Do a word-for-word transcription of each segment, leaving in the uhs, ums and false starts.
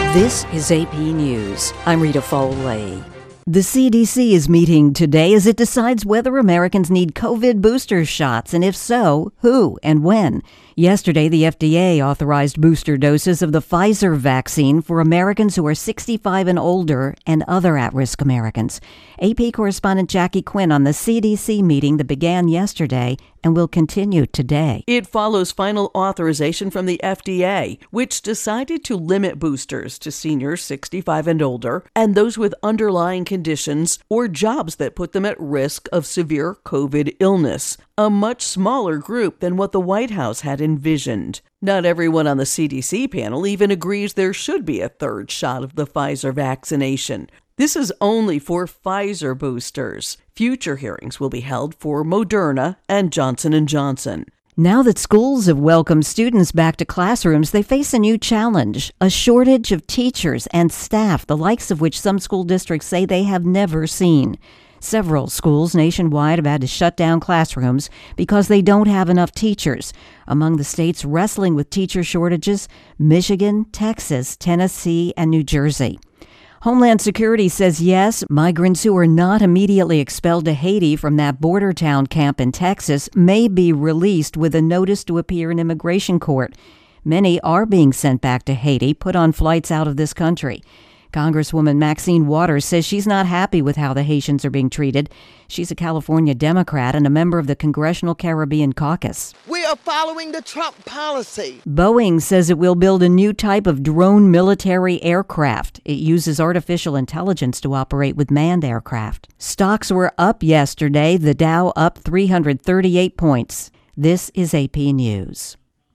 This is A P News. I'm Rita Foley. The C D C is meeting today as it decides whether Americans need COVID booster shots, and if so, who and when. Yesterday, the F D A authorized booster doses of the Pfizer vaccine for Americans who are sixty-five and older and other at-risk Americans. A P correspondent Jackie Quinn on the C D C meeting that began yesterday and will continue today. It follows final authorization from the F D A, which decided to limit boosters to seniors sixty-five and older and those with underlying conditions or jobs that put them at risk of severe COVID illness, a much smaller group than what the White House had envisioned. Not everyone on the C D C panel even agrees there should be a third shot of the Pfizer vaccination. This is only for Pfizer boosters. Future hearings will be held for Moderna and Johnson and Johnson. Now that schools have welcomed students back to classrooms, they face a new challenge, a shortage of teachers and staff, the likes of which some school districts say they have never seen. Several schools nationwide have had to shut down classrooms because they don't have enough teachers. Among the states wrestling with teacher shortages, Michigan, Texas, Tennessee, and New Jersey. Homeland Security says yes, migrants who are not immediately expelled to Haiti from that border town camp in Texas may be released with a notice to appear in immigration court. Many are being sent back to Haiti, put on flights out of this country. Congresswoman Maxine Waters says she's not happy with how the Haitians are being treated. She's a California Democrat and a member of the Congressional Caribbean Caucus. We are following the Trump policy. Boeing says it will build a new type of drone military aircraft. It uses artificial intelligence to operate with manned aircraft. Stocks were up yesterday, the Dow up three hundred thirty-eight points. This is A P News.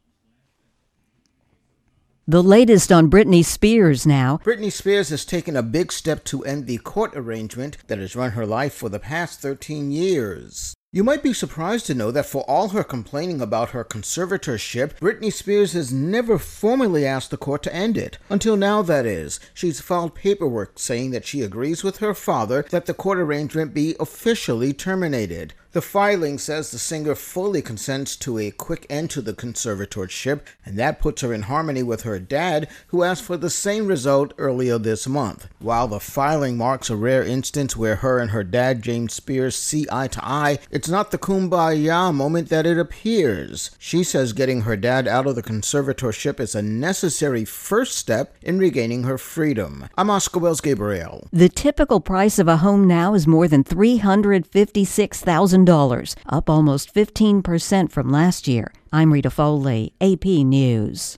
The latest on Britney Spears now. Britney Spears has taken a big step to end the court arrangement that has run her life for the past thirteen years. You might be surprised to know that for all her complaining about her conservatorship, Britney Spears has never formally asked the court to end it. Until now, that is. She's filed paperwork saying that she agrees with her father that the court arrangement be officially terminated. The filing says the singer fully consents to a quick end to the conservatorship, and that puts her in harmony with her dad, who asked for the same result earlier this month. While the filing marks a rare instance where her and her dad, James Spears, see eye to eye, it's not the kumbaya moment that it appears. She says getting her dad out of the conservatorship is a necessary first step in regaining her freedom. I'm Oscar Wells Gabriel. The typical price of a home now is more than three hundred fifty-six thousand dollars, up almost fifteen percent from last year. I'm Rita Foley, A P News.